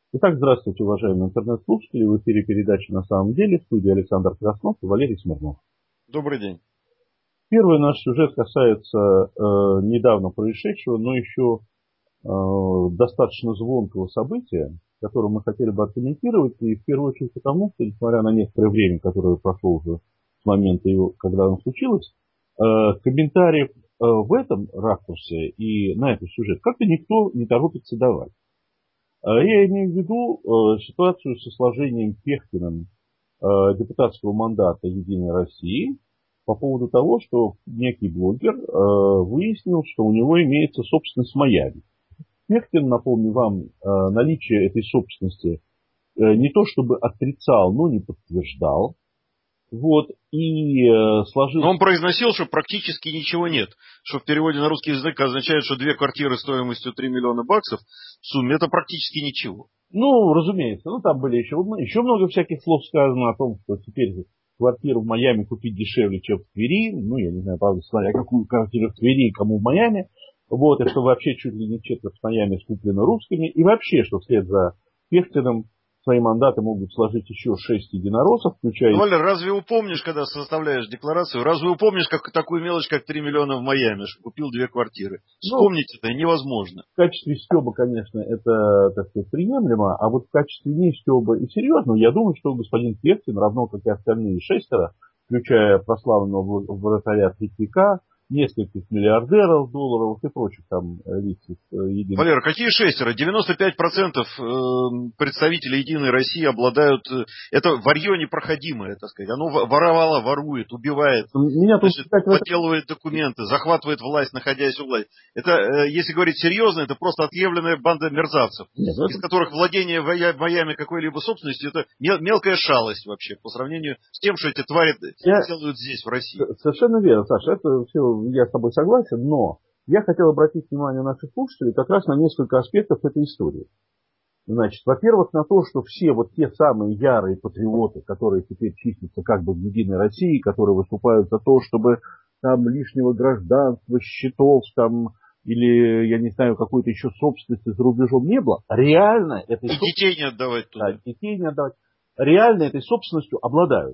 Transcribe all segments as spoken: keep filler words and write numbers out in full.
Итак, здравствуйте, уважаемые интернет-слушатели. В эфире передача «На самом деле». В студии Александр Краснов и Валерий Смирнов. Добрый день. Первый наш сюжет касается э, недавно происшедшего, но еще э, достаточно звонкого события, которое мы хотели бы откомментировать. И в первую очередь потому, что, несмотря на некоторое время, которое прошло уже с момента его, когда оно случилось, э, комментариев э, в этом ракурсе и на этот сюжет как-то никто не торопится давать. Я имею в виду э, ситуацию со сложением Пехтиным э, депутатского мандата «Единой России» по поводу того, что некий блогер э, выяснил, что у него имеется собственность в Майами. Пехтин, напомню вам, э, наличие этой собственности э, не то чтобы отрицал, но не подтверждал. Вот, и э, сложился... Но он произносил, что практически ничего нет. Что в переводе на русский язык означает, что две квартиры стоимостью три миллиона баксов в сумме это практически ничего. Ну, разумеется. Ну, там были еще, еще много всяких слов сказано о том, что теперь квартиру в Майами купить дешевле, чем в Твери. Ну, я не знаю, правда, смотря какую квартиру в Твери и кому в Майами. Вот, и что вообще чуть ли не четверть в Майами скуплено русскими. И вообще, что вслед за Пехтиным свои мандаты могут сложить еще шесть единороссов, включая... Ну, Валер, разве упомнишь, когда составляешь декларацию, разве упомнишь как, такую мелочь, как три миллиона в Майами, что купил две квартиры? Вспомнить ну, это невозможно. В качестве стёба, конечно, это, так сказать, приемлемо, а вот в качестве не стёба и серьезного, я думаю, что господин Пехтин, равно как и остальные шестеро, включая прославленного вратаря Третьяка, нескольких миллиардеров долларов и прочих там лиц единой... Валера, какие шестеро? девяносто пять процентов представителей Единой России обладают... Это варье непроходимое, так сказать. Оно воровало, ворует, убивает, Меня значит, тут... подделывает документы, захватывает власть, находясь у власти. Это, если говорить серьезно, это просто отъявленная банда мерзавцев, Нет, из это... которых владение в Майами какой-либо собственностью это мелкая шалость вообще по сравнению с тем, что эти твари Я... делают здесь, в России. Совершенно верно, Саша. Это все, я с тобой согласен, но я хотел обратить внимание наших слушателей как раз на несколько аспектов этой истории. Значит, во-первых, на то, что все вот те самые ярые патриоты, которые теперь числятся как бы в Единой России, которые выступают за то, чтобы там лишнего гражданства, счетов там, или, я не знаю, какой-то еще собственности за рубежом не было, реально этой... И детей не отдавать туда. Да, детей не отдавать. Реально этой собственностью обладают.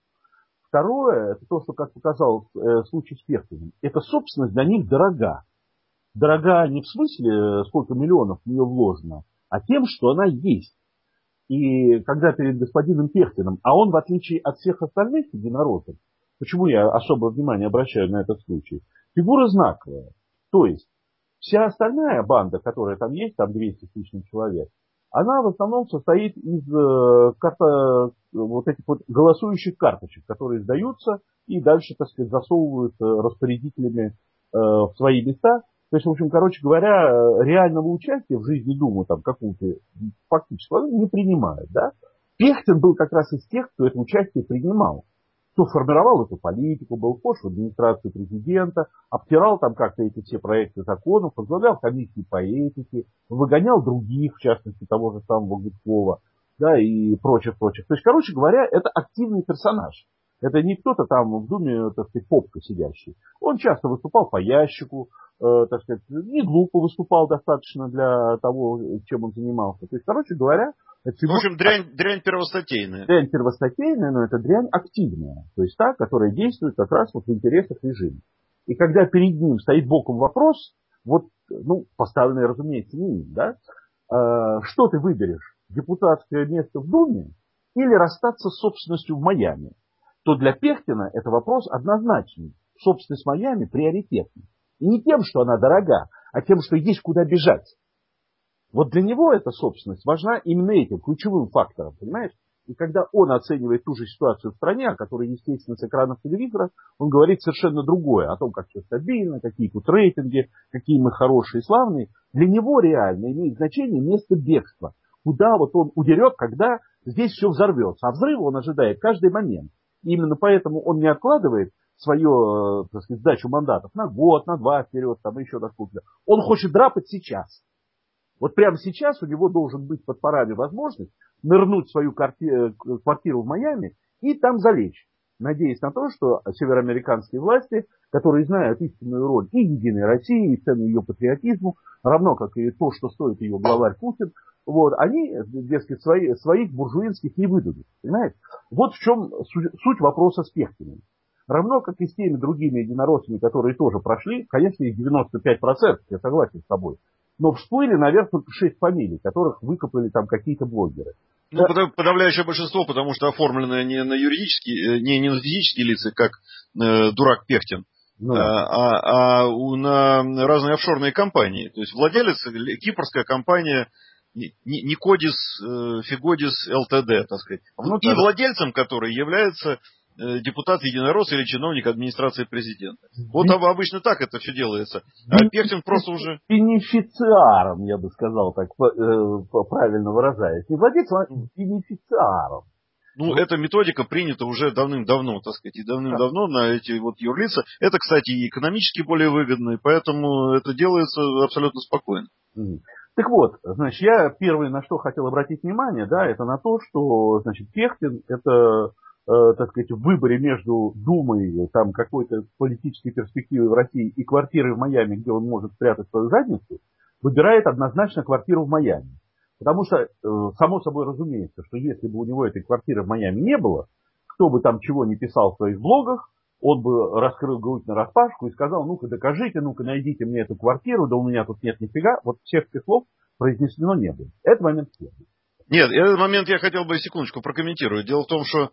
Второе, это то, что, как показал э, случай с Пехтиным, эта собственность для них дорога. Дорога не в смысле, сколько миллионов в нее вложено, а тем, что она есть. И когда перед господином Пехтиным, а он, в отличие от всех остальных единороссов, почему я особое внимание обращаю на этот случай, фигура знаковая. То есть, вся остальная банда, которая там есть, там двести с лишним человек, она в основном состоит из э, карта, вот этих вот голосующих карточек, которые сдаются и дальше, так сказать, засовывают э, распорядителями э, в свои места. То есть, в общем, короче говоря, реального участия в жизни Думы там какого-то фактически не принимают. Да? Пехтин был как раз из тех, кто это участие принимал. Кто формировал эту политику, был вхож в администрацию президента, обтирал там как-то эти все проекты законов, возглавлял комиссии по этике, выгонял других, в частности того же самого Гудкова, да, и прочих-прочих. То есть, короче говоря, это активный персонаж. Это не кто-то там в Думе, так сказать, попка сидящий. Он часто выступал по ящику, э, так сказать, не глупо выступал достаточно для того, чем он занимался. То есть, короче говоря... Это фигура... В общем, дрянь, дрянь первостатейная. Дрянь первостатейная, но это дрянь активная. То есть та, которая действует как раз вот в интересах режима. И когда перед ним стоит боком вопрос, вот, ну, поставленный, разумеется, не им, да, э, что ты выберешь, депутатское место в Думе или расстаться с собственностью в Майами, то для Пехтина это вопрос однозначный. Собственность Майами приоритетна. И не тем, что она дорога, а тем, что есть куда бежать. Вот для него эта собственность важна именно этим ключевым фактором, понимаешь? И когда он оценивает ту же ситуацию в стране, о которой, естественно, с экранов телевизора, он говорит совершенно другое, о том, как все стабильно, какие тут рейтинги, какие мы хорошие и славные. Для него реально имеет значение место бегства. Куда вот он удерет, когда здесь все взорвется. А взрыва он ожидает каждый момент. И именно поэтому он не откладывает свою, так сказать, сдачу мандатов на год, на два вперед, там еще на-то. Он хочет драпать сейчас. Вот прямо сейчас у него должен быть под парами возможность нырнуть в свою квартиру в Майами и там залечь. надеясь на то, что североамериканские власти, которые знают истинную роль и Единой России, и цену ее патриотизму, равно как и то, что стоит ее главарь Путин, вот, они, дескать, свои, своих буржуинских не выдадут. Понимаете? Вот в чем суть вопроса с Пехтиным. Равно как и с теми другими единороссами, которые тоже прошли, конечно, их девяносто пять процентов, я согласен с тобой. Но всплыли наверх только шесть фамилий, которых выкопали там какие-то блогеры. Ну, подавляющее большинство, потому что оформлены не на юридические, не, не на физические лица, как э, дурак Пехтин, ну, да. а, а на разные офшорные компании. То есть владелец, кипрская компания Никодис Фигодис ЛТД, так сказать. Ну, и тогда... владельцем которой является депутат Единорос или чиновник администрации президента. Вот Бен... обычно так это все делается. А Бен... Пехтин просто уже... Бенефициаром, я бы сказал так, правильно выражаясь. Не владельцем, а бенефициаром. Ну, вот. Эта методика принята уже давным-давно, так сказать, и давным-давно на эти вот юрлица. Это, кстати, и экономически более выгодно, и поэтому это делается абсолютно спокойно. Так вот, значит, я первое, на что хотел обратить внимание, да, это на то, что, значит, Пехтин это... так сказать, в выборе между Думой, там, какой-то политической перспективой в России и квартирой в Майами, где он может спрятать свою задницу, выбирает однозначно квартиру в Майами. Потому что, само собой разумеется, что если бы у него этой квартиры в Майами не было, кто бы там чего ни писал в своих блогах, он бы раскрыл грудь нараспашку и сказал: ну-ка докажите, ну-ка найдите мне эту квартиру, да у меня тут нет нифига. Вот всех этих слов произнесено не было. Это момент первый. Нет, этот момент я хотел бы секундочку прокомментировать. Дело в том, что э,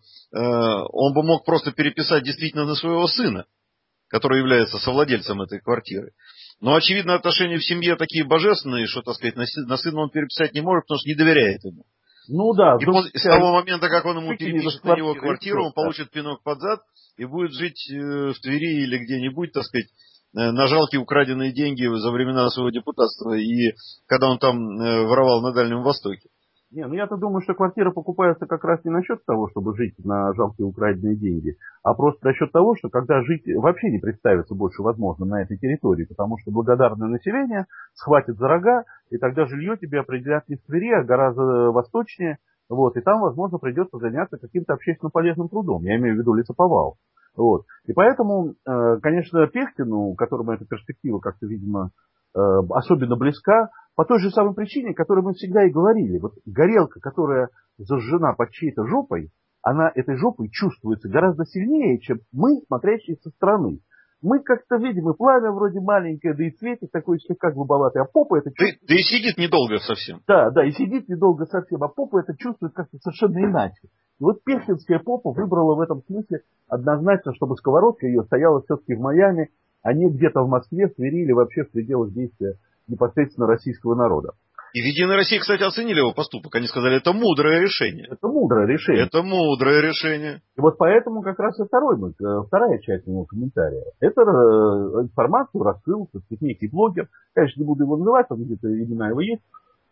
он бы мог просто переписать действительно на своего сына, который является совладельцем этой квартиры. Но, очевидно, отношения в семье такие божественные, что, так сказать, на, на сына он переписать не может, потому что не доверяет ему. Ну да. И после, с того момента, как он ему перепишет на него квартиру, он получит пинок под зад и будет жить э, в Твери или где-нибудь, так сказать, э, на жалкие украденные деньги за времена своего депутатства и когда он там э, воровал на Дальнем Востоке. Не, ну я-то думаю, что квартира покупается как раз не насчет того, чтобы жить на жалкие украденные деньги, а просто насчет того, что когда жить вообще не представится больше возможно на этой территории, потому что благодарное население схватит за рога, и тогда жилье тебе определят не в Твери, а гораздо восточнее, вот, и там, возможно, придется заняться каким-то общественно полезным трудом, я имею в виду лесоповал. Вот. И поэтому, конечно, Пехтину, которому эта перспектива как-то, видимо, особенно близка, по той же самой причине, о которой мы всегда и говорили. Вот горелка, которая зажжена под чьей-то жопой, она этой жопой чувствуется гораздо сильнее, чем мы, смотрящие со стороны. Мы как-то видим, и пламя вроде маленькое, да и цветик такой слегка глубоватый, а попа это чувствует... Да, да и сидит недолго совсем. Да, да, и сидит недолго совсем, а попа это чувствует как-то совершенно иначе. И вот пехтинская попа выбрала в этом смысле однозначно, чтобы сковородка ее стояла все-таки в Майами, а не где-то в Москве, в Твери или вообще в пределах действия непосредственно российского народа. И в Единой России, кстати, оценили его поступок. Они сказали, это мудрое решение. Это мудрое решение. Это мудрое решение. И вот поэтому как раз и второй, вторая часть его комментария. Это информацию раскрыл, так сказать, некий блогер. Конечно, не буду его называть, там где-то имена его есть.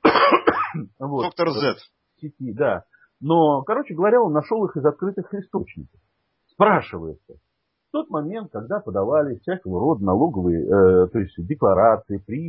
Вот. Доктор Зет. Сети, да. Но, короче говоря, он нашел их из открытых источников. Спрашивается. В тот момент, когда подавали всякого рода налоговые, э, то есть декларации при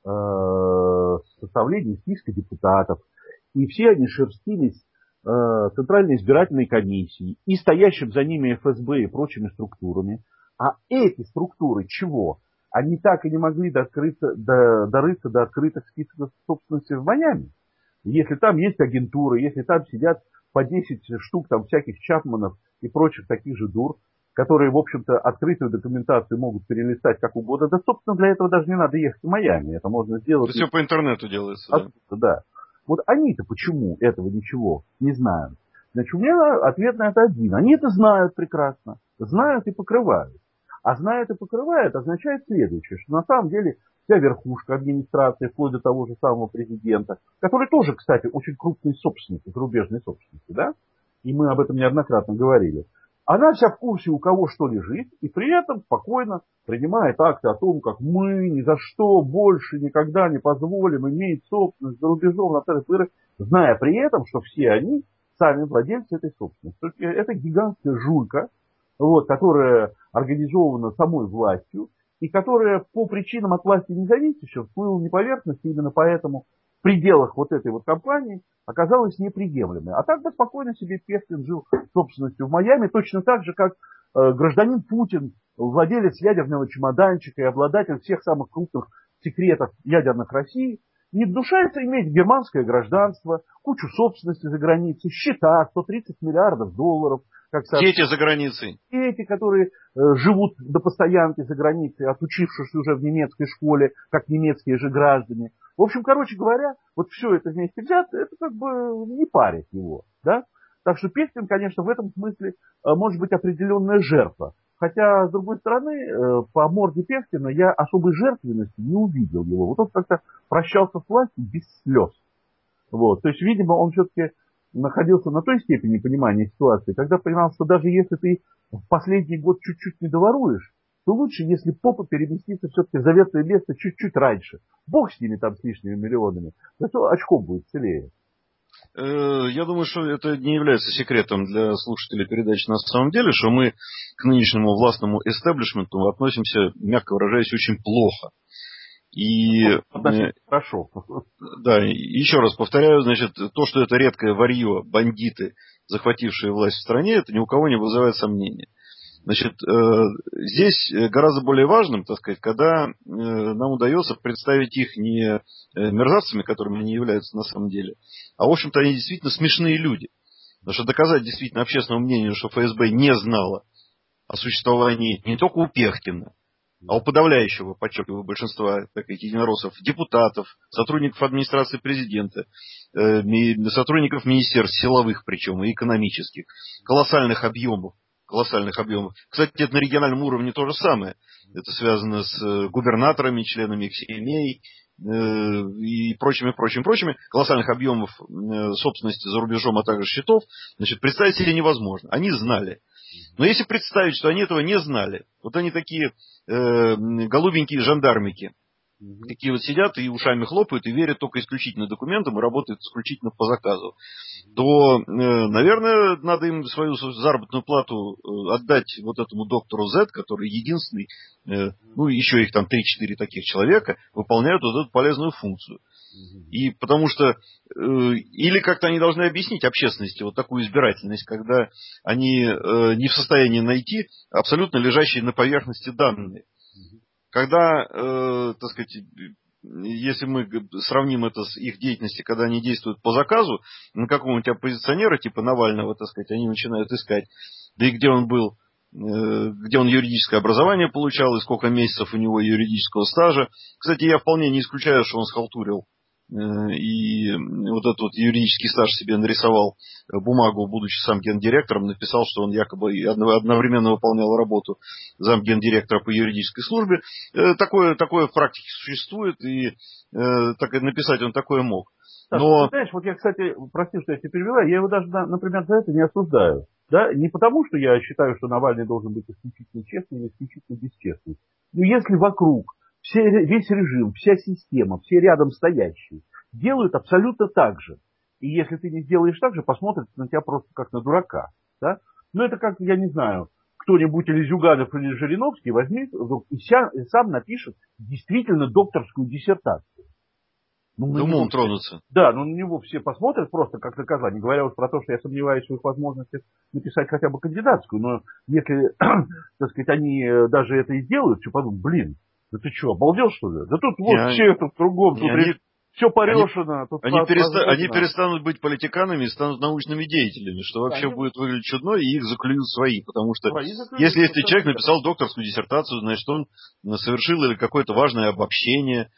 э, составлении списка депутатов, и все они шерстились э, Центральной избирательной комиссией и стоящим за ними эф эс бэ и прочими структурами, а эти структуры чего? Они так и не могли докрыться, до, дорыться до открытых списков собственности в Майами. Если там есть агентуры, если там сидят по десять штук там всяких Чапманов и прочих таких же дур, которые, в общем-то, открытую документацию могут перелистать как угодно. Да, собственно, для этого даже не надо ехать в Майами. Это можно сделать... Это все по интернету делается. Откуда, да. да. Вот они-то почему этого ничего не знают? Значит, у меня ответ на это один. Они это знают прекрасно. Знают и покрывают. А знают и покрывают означает следующее, что на самом деле вся верхушка администрации, вплоть до того же самого президента, который тоже, кстати, очень крупный собственник, зарубежный собственник, да? И мы об этом неоднократно говорили. Она вся в курсе, у кого что лежит, и при этом спокойно принимает акты о том, как мы ни за что больше никогда не позволим иметь собственность за рубежом на территории, зная при этом, что все они сами владельцы этой собственности. Это гигантская жулька, вот, которая организована самой властью, и которая по причинам от власти независящих всплыла не поверхности, именно поэтому в пределах вот этой вот компании оказалась неприемлемой. А так бы спокойно себе Пехтин жил собственностью в Майами, точно так же, как э, гражданин Путин, владелец ядерного чемоданчика и обладатель всех самых крупных секретов ядерных России, не гнушается иметь германское гражданство, кучу собственности за границей, счета сто тридцать миллиардов долларов. Как дети за границей. Дети, которые э, живут до постоянки за границей, отучившись уже в немецкой школе, как немецкие же граждане. В общем, короче говоря, вот все это вместе взято, это как бы не парит его. Да? Так что Пехтин, конечно, в этом смысле э, может быть определенная жертва. Хотя, с другой стороны, э, по морде Пехтина я особой жертвенности не увидел его. Вот он как-то прощался с властью без слез. Вот. То есть, видимо, он все-таки находился на той степени понимания ситуации, когда понимал, что даже если ты в последний год чуть-чуть не доворуешь, то лучше, если попа переместится все-таки в заветное место чуть-чуть раньше. Бог с ними там с лишними миллионами. Зато очком будет целее. Я думаю, что это не является секретом для слушателей передачи на самом деле, что мы к нынешнему властному эстеблишменту относимся, мягко выражаясь, очень плохо. И ну, хорошо. Да, еще раз повторяю, значит, то, что это редкое варье, бандиты, захватившие власть в стране, это ни у кого не вызывает сомнения. Значит, здесь гораздо более важным, так сказать, когда нам удается представить их не мерзавцами, которыми они являются на самом деле, а, в общем-то, они действительно смешные люди. Потому что доказать действительно общественному мнению, что ФСБ не знало о существовании не только у Пехтина, а у подавляющего, подчеркиваю, большинства таких единороссов, депутатов, сотрудников администрации президента, сотрудников министерств силовых причем и экономических, колоссальных объемов. колоссальных объемов. Кстати, это на региональном уровне то же самое. Это связано с губернаторами, членами их семей и прочими, прочими, прочими. Колоссальных объемов собственности за рубежом, а также счетов. Значит, представить себе невозможно. Они знали. Но если представить, что они этого не знали, вот они такие э, голубенькие жандармики, такие вот сидят и ушами хлопают и верят только исключительно документам и работают исключительно по заказу, то, э, наверное, надо им свою заработную плату отдать вот этому доктору Z, который единственный, э, ну еще их там три-четыре таких человека, выполняют вот эту полезную функцию. И потому что э, или как-то они должны объяснить общественности вот такую избирательность, когда они э, не в состоянии найти абсолютно лежащие на поверхности данные. Когда, э, так сказать, если мы сравним это с их деятельностью, когда они действуют по заказу, на какого-нибудь оппозиционера типа Навального, так сказать, они начинают искать, да и где он был, э, где он юридическое образование получал, и сколько месяцев у него юридического стажа. Кстати, я вполне не исключаю, что он схалтурил и вот этот вот юридический стаж себе нарисовал бумагу, будучи сам гендиректором, написал, что он якобы одновременно выполнял работу замгендиректора по юридической службе. Такое, такое в практике существует, и так, написать он такое мог. Но... Ты знаешь, вот я, кстати, прости, что я тебя перевела, я его даже, например, за это не осуждаю. Да? Не потому, что я считаю, что Навальный должен быть исключительно честным или исключительно бесчестным. Но если вокруг Все, весь режим, вся система, все рядом стоящие делают абсолютно так же. И если ты не сделаешь так же, посмотрят на тебя просто как на дурака. Да? Ну это как, я не знаю, кто-нибудь или Зюганов, или Жириновский возьмет и, ся, и сам напишет действительно докторскую диссертацию. Ну, умом тронуться. Да, но на него все посмотрят просто как наказание, говоря уж про то, что я сомневаюсь в своих возможностях написать хотя бы кандидатскую. Но если, так сказать, они даже это и делают, все подумают, блин, да ты что, обалдел, что ли? Да тут вот не, все тут кругом, тут они, все порешено. Тут они, переста, они перестанут быть политиканами и станут научными деятелями, что вообще они... будет выглядеть чудно, и их заклюют свои. Потому что свои если, если человек написал докторскую диссертацию, значит, он совершил или какое-то важное обобщение,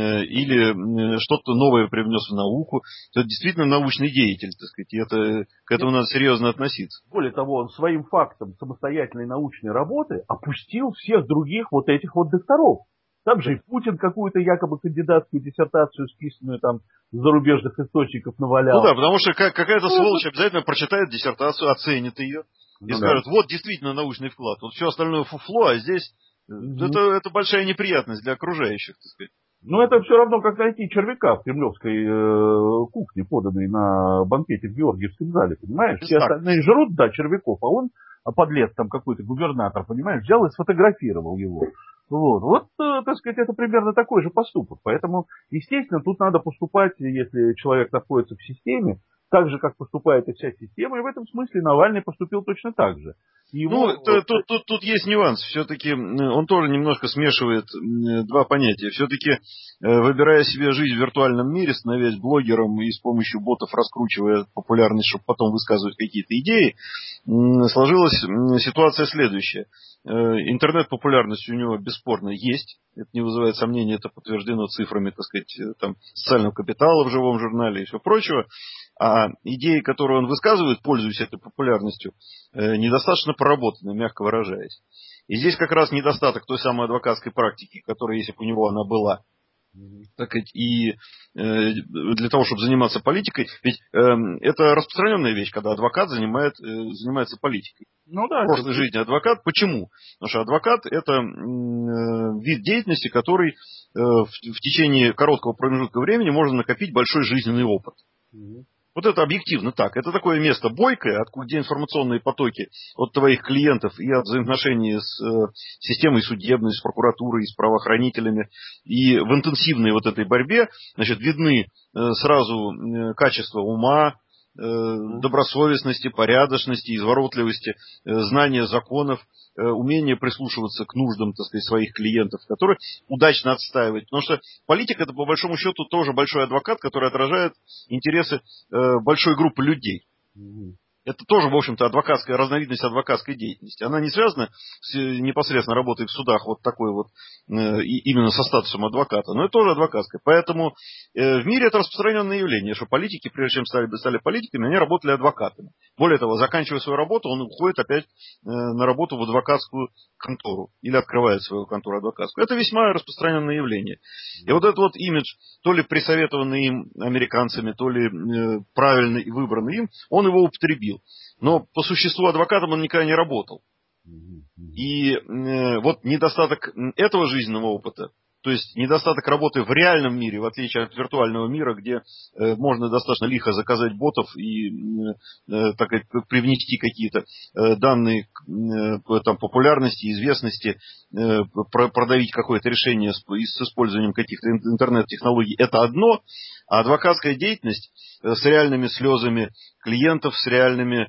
или что-то новое привнес в науку, то это действительно научный деятель, так сказать, и это, к этому надо серьезно относиться. Более того, он своим фактом самостоятельной научной работы опустил всех других вот этих вот докторов. Там же и Путин какую-то якобы кандидатскую диссертацию, списанную там с зарубежных источников, навалял. Ну да, потому что какая-то сволочь обязательно прочитает диссертацию, оценит ее и ну, скажет, да. Вот действительно научный вклад, вот все остальное фуфло, а здесь mm-hmm. это, это большая неприятность для окружающих, так сказать. Ну, это все равно, как найти червяка в кремлевской э, кухне, поданной на банкете в Георгиевском зале, понимаешь? Все остальные жрут, да, червяков, а он, а подлец там какой-то губернатор, понимаешь, взял и сфотографировал его. Вот, вот, так сказать, это примерно такой же поступок. Поэтому, естественно, тут надо поступать, если человек находится в системе, так же, как поступает и вся система, и в этом смысле Навальный поступил точно так же. Его... Ну, это, тут, тут, тут есть нюанс. Все-таки он тоже немножко смешивает два понятия. Все-таки, выбирая себе жизнь в виртуальном мире, становясь блогером и с помощью ботов раскручивая популярность, чтобы потом высказывать какие-то идеи, сложилась ситуация следующая. Интернет-популярность у него бесспорно есть. Это не вызывает сомнений, это подтверждено цифрами, так сказать, там, социального капитала в живом журнале и все прочего. А идеи, которые он высказывает, пользуясь этой популярностью, недостаточно проработаны, мягко выражаясь. И здесь как раз недостаток той самой адвокатской практики, которая, если бы у него она была, так сказать, и э, для того, чтобы заниматься политикой, ведь э, это распространенная вещь, когда адвокат занимает, э, занимается политикой. Ну, да, в прошлой это... жизни адвокат. Почему? Потому что адвокат – это э, вид деятельности, который э, в, в течение короткого промежутка времени можно накопить большой жизненный опыт. Mm-hmm. Вот это объективно так. Это такое место бойкое, откуда где информационные потоки от твоих клиентов и от взаимоотношений с э, системой судебной, с прокуратурой, с правоохранителями. И в интенсивной вот этой борьбе, значит, видны э, сразу э, качества ума, э, добросовестности, порядочности, изворотливости, э, знания законов, э, умение прислушиваться к нуждам, так сказать, своих клиентов, которые удачно отстаивать. Потому что политик – это, по большому счету, тоже большой адвокат, который отражает интересы э, большой группы людей. Mm-hmm. Это тоже, в общем-то, адвокатская, разновидность адвокатской деятельности. Она не связана с непосредственно работой в судах, вот такой вот, э, именно со статусом адвоката, но это тоже адвокатская. Поэтому э, в мире это распространенное явление, что политики, прежде чем стали, стали политиками, они работали адвокатами. Более того, заканчивая свою работу, он уходит опять э, на работу в адвокатскую контору или открывает свою контору адвокатскую. Это весьма распространенное явление. И вот этот вот имидж, то ли присоветованный им американцами, то ли э, правильно выбранный им, он его употребил. Но по существу адвокатом он никогда не работал. И э, вот недостаток этого жизненного опыта, то есть недостаток работы в реальном мире, в отличие от виртуального мира, где э, можно достаточно лихо заказать ботов и э, так сказать, привнести какие-то э, данные э, там, популярности, известности, э, про, продавить какое-то решение с, с использованием каких-то интернет-технологий. Это одно, а адвокатская деятельность э, с реальными слезами клиентов, с реальными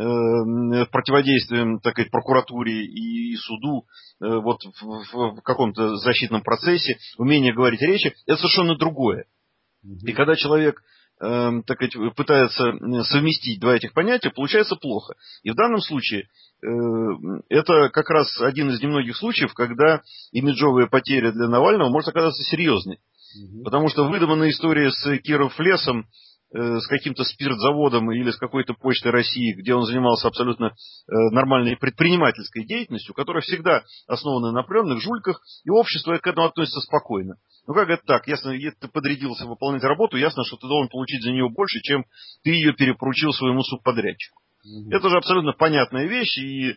э, противодействием, так сказать, прокуратуре и, и суду, э, вот в, в, в каком-то защитном процессе, умение говорить речи, это совершенно другое. Mm-hmm. И когда человек э, так сказать, пытается совместить два этих понятия, получается плохо. И в данном случае э, это как раз один из немногих случаев, когда имиджовая потеря для Навального может оказаться серьезной. Mm-hmm. Потому что выдуманная история с Кировфлесом, с каким-то спиртзаводом или с какой-то почтой России, где он занимался абсолютно нормальной предпринимательской деятельностью, которая всегда основана на определенных жульках, и общество к этому относится спокойно. Ну как это так? Ясно, если ты подрядился выполнять работу, ясно, что ты должен получить за нее больше, чем ты ее перепоручил своему субподрядчику. Mm-hmm. Это же абсолютно понятная вещь, и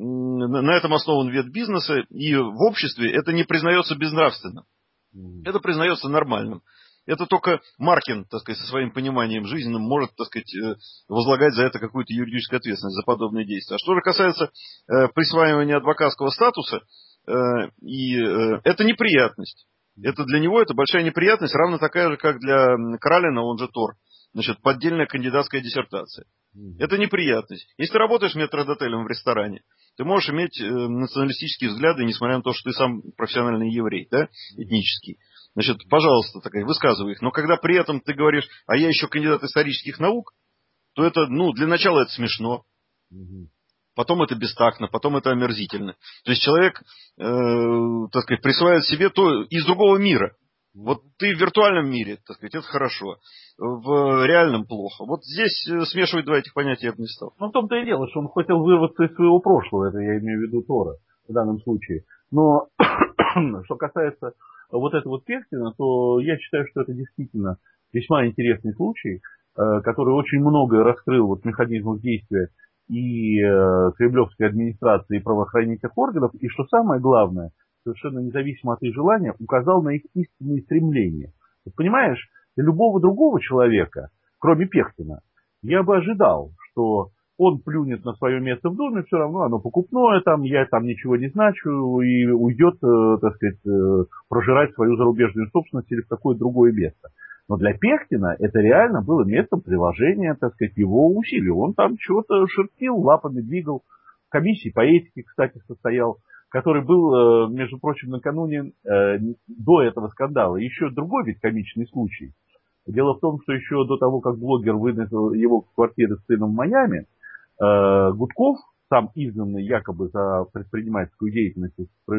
на этом основан вид бизнеса, и в обществе это не признается безнравственным. Mm-hmm. Это признается нормальным. Это только Маркин, так сказать, со своим пониманием жизненным может, так сказать, возлагать за это какую-то юридическую ответственность, за подобные действия. А что же касается э, присваивания адвокатского статуса, э, и, э, это неприятность. Это для него это большая неприятность, равно такая же, как для Кралина, он же Тор, значит, поддельная кандидатская диссертация. Mm-hmm. Это неприятность. Если ты работаешь метрдотелем в ресторане, ты можешь иметь э, националистические взгляды, несмотря на то, что ты сам профессиональный еврей, да, этнический. Значит, пожалуйста, так, высказывай их. Но когда при этом ты говоришь, а я еще кандидат исторических наук, то это, ну, для начала это смешно. Угу. Потом это бестактно, потом это омерзительно. То есть человек, э, так сказать, присваивает себе то из другого мира. Вот ты в виртуальном мире, так сказать, это хорошо. В реальном плохо. Вот здесь смешивать два этих понятия я бы не стал. Ну, в том-то и дело, что он хотел вырваться из своего прошлого. Это я имею в виду Тора в данном случае. Но что касается вот этого вот Пехтина, то я считаю, что это действительно весьма интересный случай, который очень многое раскрыл вот механизмов действия и кремлевской администрации, и правоохранительных органов, и что самое главное, совершенно независимо от их желания, указал на их истинные стремления. Вот понимаешь, для любого другого человека, кроме Пехтина, я бы ожидал, что он плюнет на свое место в Думе, все равно оно покупное, там, я там ничего не значу, и уйдет, так сказать, прожирать свою зарубежную собственность или в какое-то другое место. Но для Пехтина это реально было местом приложения, так сказать, его усилий. Он там чего-то шерстил, лапами двигал. В комиссии по этике, кстати, состоял, который был, между прочим, накануне, до этого скандала. Еще другой ведь комичный случай. Дело в том, что еще до того, как блогер вынес его квартиры с сыном в Майами, Гудков, сам изгнанный якобы за предпринимательскую деятельность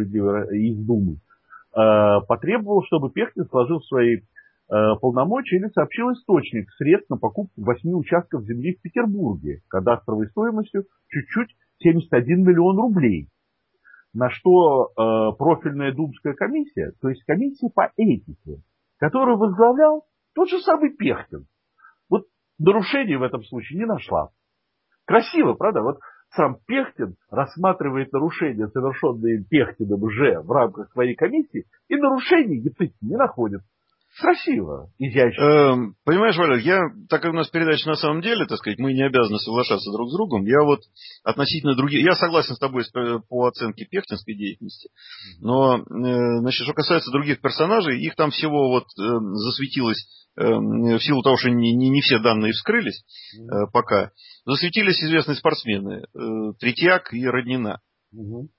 из Думы, потребовал, чтобы Пехтин сложил свои полномочия или сообщил источник средств на покупку восьми участков земли в Петербурге кадастровой стоимостью чуть-чуть семьдесят один миллион рублей. На что э, профильная думская комиссия, то есть комиссия по этике, которую возглавлял тот же самый Пехтин, вот нарушений в этом случае не нашла. Красиво, правда? Вот сам Пехтин рассматривает нарушения, совершенные Пехтиным же в рамках своей комиссии, и нарушений не находит. Красиво, изящно. Эм, понимаешь, Валя, я, так как у нас передача на самом деле, так сказать, мы не обязаны соглашаться друг с другом, я вот относительно других, я согласен с тобой по оценке пехтинской деятельности, но, э, значит, что касается других персонажей, их там всего вот э, засветилось, э, в силу того, что не, не, не все данные вскрылись э, пока, засветились известные спортсмены, э, Третьяк и Роднина. Угу.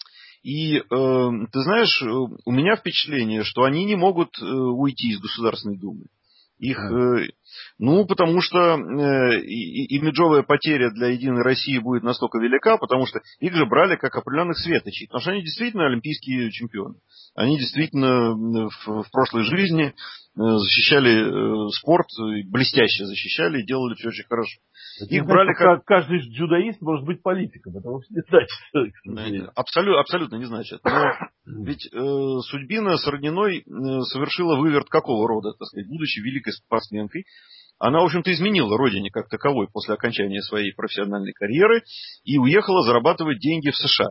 И, э, ты знаешь, у меня впечатление, что они не могут э, уйти из Государственной Думы. Их, э, ну, потому что э, и, имиджовая потеря для Единой России будет настолько велика, потому что их же брали как определенных светочей. Потому что они действительно олимпийские чемпионы. Они действительно в, в прошлой жизни защищали спорт, блестяще защищали и делали все очень хорошо. Их брали как... Каждый дзюдоист может быть политиком, это вовсе не значит. Абсолютно, абсолютно не значит. Но ведь э, судьбина с Родниной э, совершила выверт какого рода, так сказать, будучи великой спортсменкой. Она, в общем-то, изменила родине как таковой после окончания своей профессиональной карьеры и уехала зарабатывать деньги в США.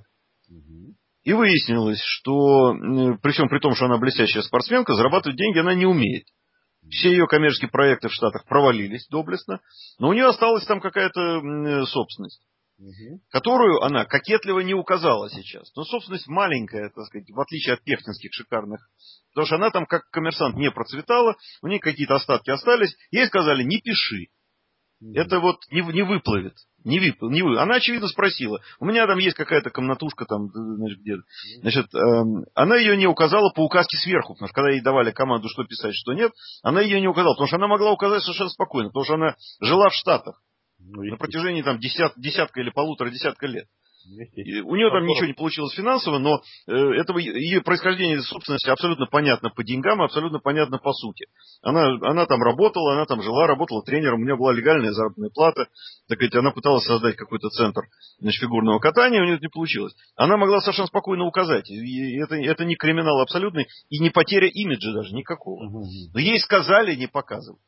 И выяснилось, что, при всем при том, что она блестящая спортсменка, зарабатывать деньги она не умеет. Все ее коммерческие проекты в Штатах провалились доблестно, но у нее осталась там какая-то собственность, угу. которую она кокетливо не указала сейчас. Но собственность маленькая, так сказать, в отличие от пехтинских шикарных, потому что она там как коммерсант не процветала, у нее какие-то остатки остались, ей сказали, не пиши. Это вот не, не выплывет. Не вып, не вы. Она, очевидно, спросила. У меня там есть какая-то комнатушка там, значит, где-то. Значит, эм, она ее не указала по указке сверху, потому что когда ей давали команду, что писать, что нет, она ее не указала, потому что она могла указать совершенно спокойно, потому что она жила в Штатах ну, на протяжении там десят, десятка или полутора десятка лет. И у нее там ничего не получилось финансово, но э, этого, ее происхождение собственности абсолютно понятно по деньгам, абсолютно понятно по сути. Она, она там работала, она там жила, работала тренером, у нее была легальная заработная плата, так сказать, она пыталась создать какой-то центр, значит, фигурного катания, у нее это не получилось. Она могла совершенно спокойно указать, и это, это не криминал абсолютный, и не потеря имиджа даже никакого. Но ей сказали не показывать.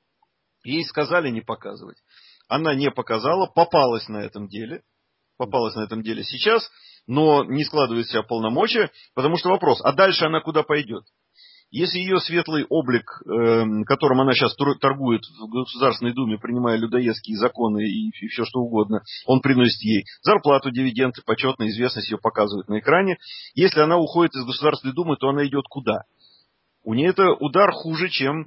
Ей сказали не показывать. Она не показала, попалась на этом деле. попалась на этом деле сейчас, но не складывает себя полномочия, потому что вопрос, а дальше она куда пойдет? Если ее светлый облик, э, которым она сейчас торгует в Государственной Думе, принимая людоедские законы и, и все что угодно, он приносит ей зарплату, дивиденды, почетную известность ее показывают на экране. Если она уходит из Государственной Думы, то она идет куда? У нее это удар хуже, чем,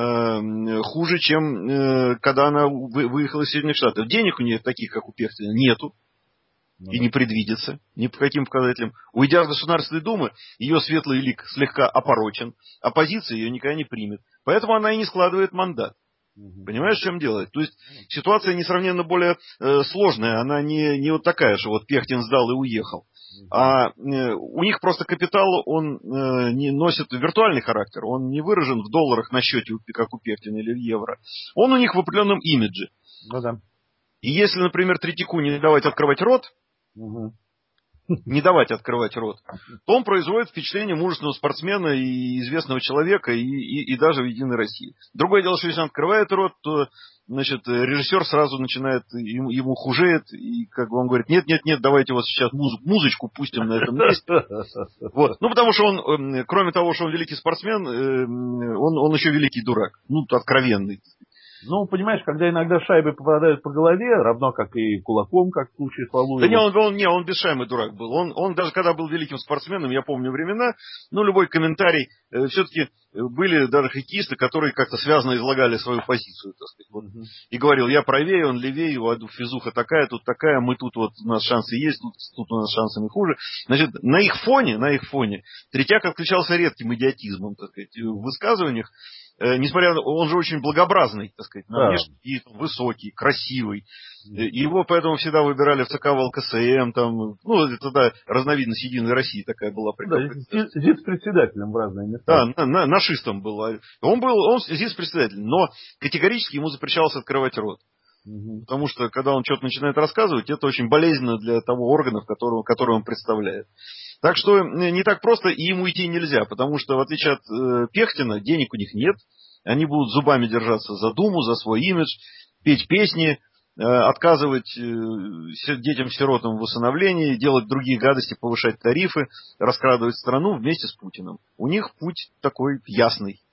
э, хуже, чем э, когда она вы, выехала из Соединенных Штатов. Денег у нее таких, как у Пехтина, нету. И не предвидится ни по каким показателям. Уйдя из Государственной Думы, ее светлый лик слегка опорочен, оппозиция ее никогда не примет. Поэтому она и не складывает мандат. Угу. Понимаешь, в чем дело? То есть ситуация несравненно более э, сложная. Она не, не вот такая, что вот Пехтин сдал и уехал. Угу. А э, у них просто капитал, он э, не носит виртуальный характер. Он не выражен в долларах на счете, как у Пехтина или в евро. Он у них в определенном имидже. Ну да. И если, например, Третьяку не давать открывать рот, Угу. не давать открывать рот, то он производит впечатление мужественного спортсмена и известного человека, и, и, и даже в Единой России. Другое дело, что если он открывает рот, то, значит, режиссер сразу начинает, ему, ему хужеет, и как бы он говорит, нет, нет, нет, давайте вот сейчас музыку, музычку пустим на этом месте. Вот. Ну, потому что он, кроме того, что он великий спортсмен, он, он еще великий дурак. Ну, откровенный. Ну, понимаешь, когда иногда шайбы попадают по голове, равно как и кулаком, как в случае с Валуевым. Да не, он, он, не, он без шайбы дурак был. Он, он даже когда был великим спортсменом, я помню времена, ну, любой комментарий, э, все-таки были даже хоккеисты, которые как-то связано излагали свою позицию, так сказать. Вот. Uh-huh. И говорил, я правее, он левее, у физуха такая, тут такая, мы тут вот, у нас шансы есть, тут, тут у нас шансами хуже. Значит, на их фоне, на их фоне Третьяк отличался редким идиотизмом, так сказать, в высказываниях. Несмотря на, он же очень благообразный, так сказать, на внешний вид, высокий, красивый. Его поэтому всегда выбирали в ЦК ВЛКСМ, там, ну, это тогда разновидность Единой России такая была. Да, зиц-председателем в разные места. Да, на, на, нашистом был. Он был, он зиц-председатель, но категорически ему запрещалось открывать рот. Угу. Потому что, когда он что-то начинает рассказывать, это очень болезненно для того органа, которого, который он представляет. Так что не так просто, и ему идти нельзя, потому что, в отличие от э, Пехтина, денег у них нет. Они будут зубами держаться за Думу, за свой имидж, петь песни, э, отказывать э, детям-сиротам в усыновлении, делать другие гадости, повышать тарифы, раскрадывать страну вместе с Путиным. У них путь такой ясный.